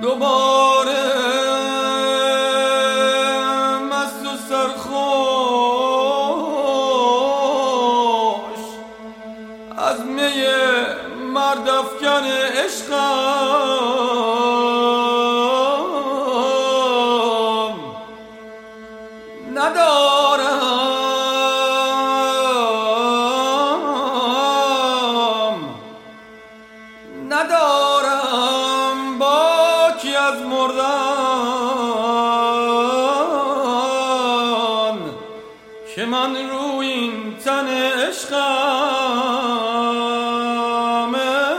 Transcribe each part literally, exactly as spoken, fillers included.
دوباره مست و سرخوش از می مرد افکن عشقم ندارم ندارم باکی از مردن که من روی این تن عشقم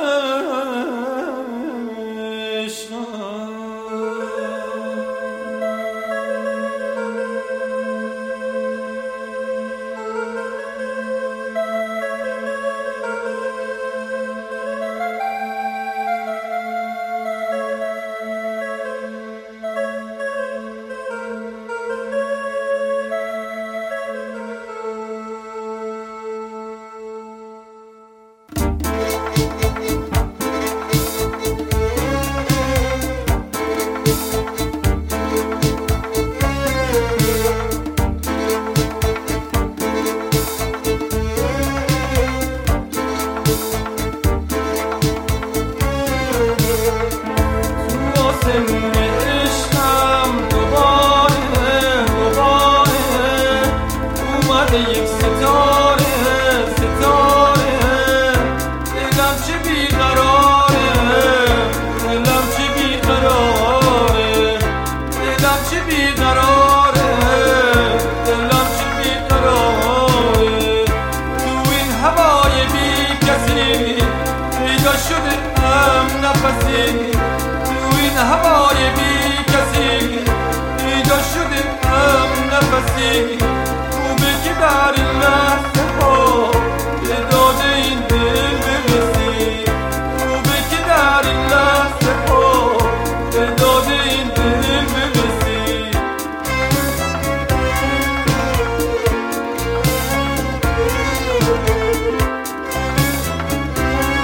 عشقم یک ستاره ستاره دلم چه بیقراره دلم چه بیقراره دلم چه بیقراره دلم چه بیقراره تو این هوای بی کسی پیدا شده هم نفسی تو این هوای بی کسی پیدا شده هم نفسی که در این لحظه ها به داد این دل برسی خوبه که در این لحظه ها به داد این دل برسی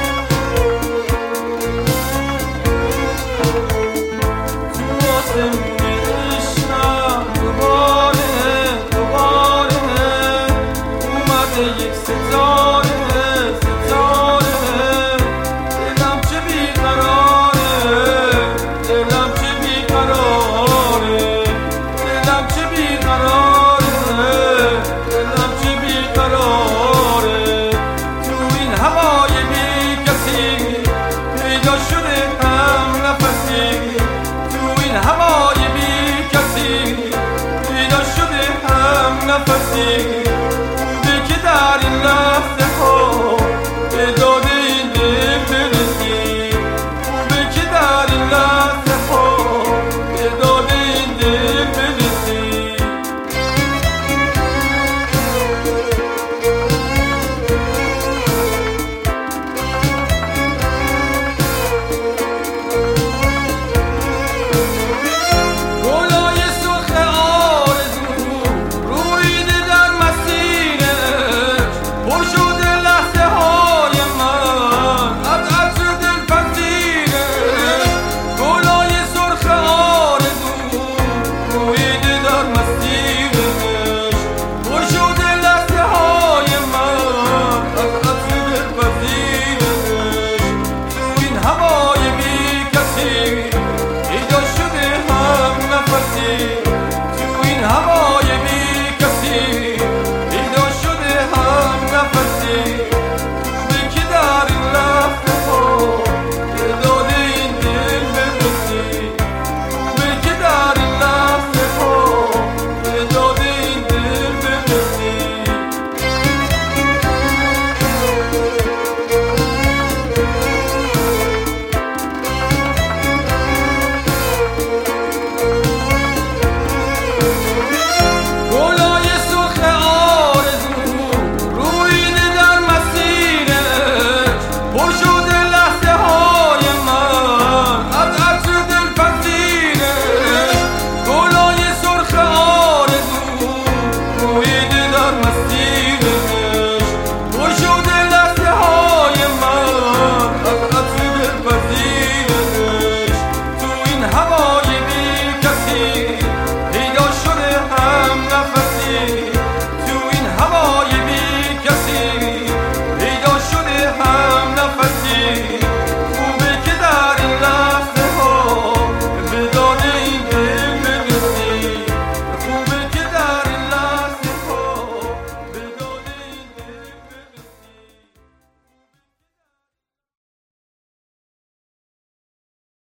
تو آسمون